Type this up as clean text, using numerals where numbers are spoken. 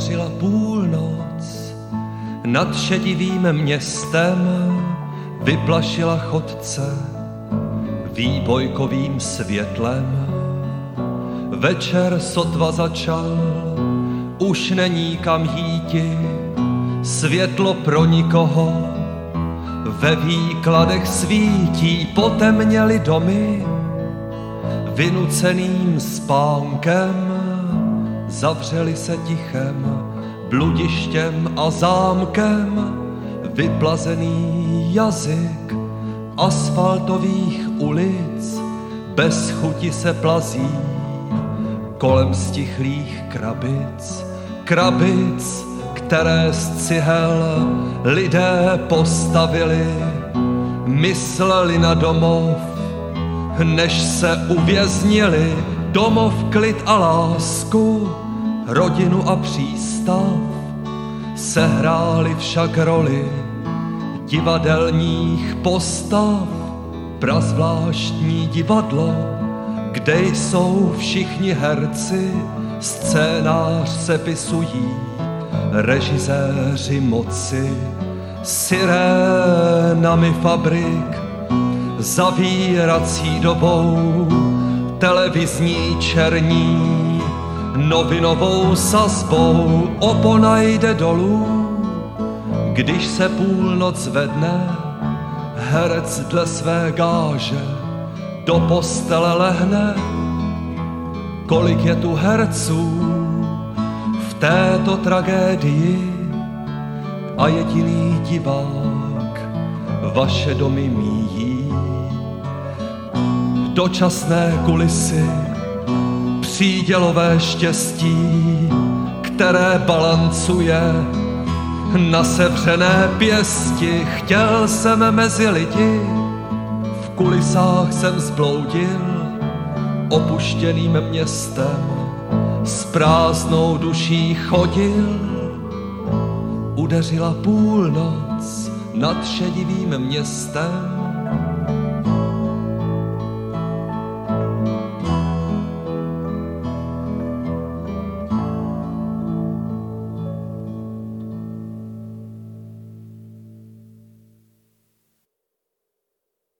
Udeřila půlnoc, nad šedivým městem vyplašila chodce výbojkovým světlem. Večer sotva začal, už není kam jíti, světlo pro nikoho ve výkladech svítí, potemněly domy vynuceným spánkem, zavřeli se tichem, bludištěm a zámkem, vyplazený jazyk asfaltových ulic bez chuti se plazí kolem stichlých krabic, krabic, které z cihel lidé postavili, mysleli na domov, než se uvěznili. Domov, klid a lásku, rodinu a přístav, sehráli však roli divadelních postav. Prazvláštní divadlo, kde jsou všichni herci, scénář sepisují režiséři moci. Sirénami fabrik, zavírací dobou, televizní černí, novinovou sazbou, opona jde dolů, když se půlnoc zvedne, herec dle své gáže do postele lehne. Kolik je tu herců v této tragédii a jediný divák vaše domy míjí. Dočasné kulisy, přídělové štěstí, které balancuje na sevřené pěsti. Chtěl jsem mezi lidi, v kulisách jsem zbloudil opuštěným městem, s prázdnou duší chodil. Udeřila půlnoc nad šedivým městem,